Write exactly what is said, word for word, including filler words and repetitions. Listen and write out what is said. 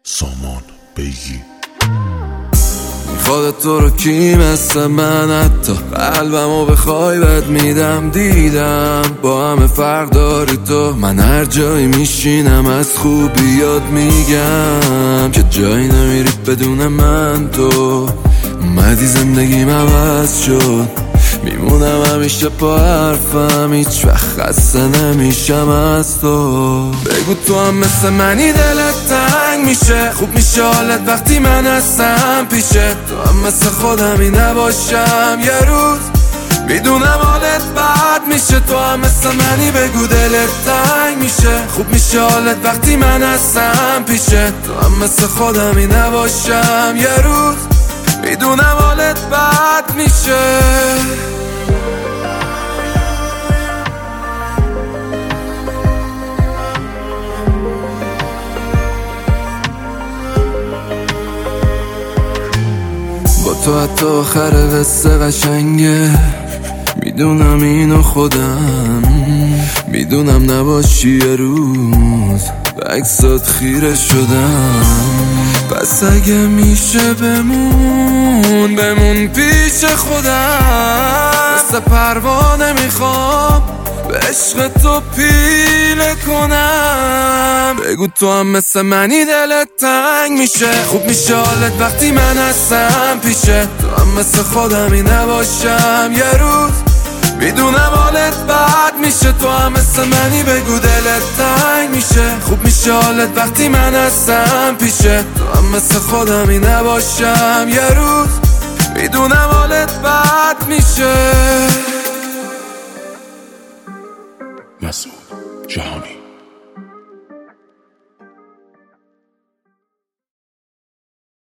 سامان بیگی. میخواد تو رو کی مثل من، حتی قلبمو بخوای بد میدم. دیدم با همه فرق داری تو، من هر جایی میشینم از خوبیات میگم که جایی نمیری بدون من. تو اومدی زندگیم عوض شد، میمونم همیشه پا حرفم، هیچ وقت خسته نمیشم از تو. بگو تو هم مثل منی دلت تنگ میشه، خوب میشه حالت وقتی من هستم پیشه. تو هم مثل خودمی نباشم یه روز، میدونم حالت بد میشه. تو هم مثل منی بگو دلت تنگ میشه، خوب میشه حالت وقتی من هستم پیشه. تو هم مثل خودمی نباشم یه روز، میدونم حالت بد میشه. با تو حتی آخر قصه قشنگه، میدونم اینو خودم، میدونم نباشی یه روز به عکسات خیره شدم. پس اگه میشه بمون بمون پیش خودم، مثل پروانه میخوام به عشق تو پیله کنم. بگو تو هم مثل منی دلت تنگ میشه، خوب میشه حالت وقتی من هستم پیشه. تو هم مثل خودمی نباشم یه روز، میدونم حالت بد میشه. تو هم مثل منی بگو دلت تنگ میشه، خوب میشه حالت وقتی من هستم پیشه. تو هم مثل خودمی نباشم یه روز، میدونم حالت بد میشه. مسعود جهانی.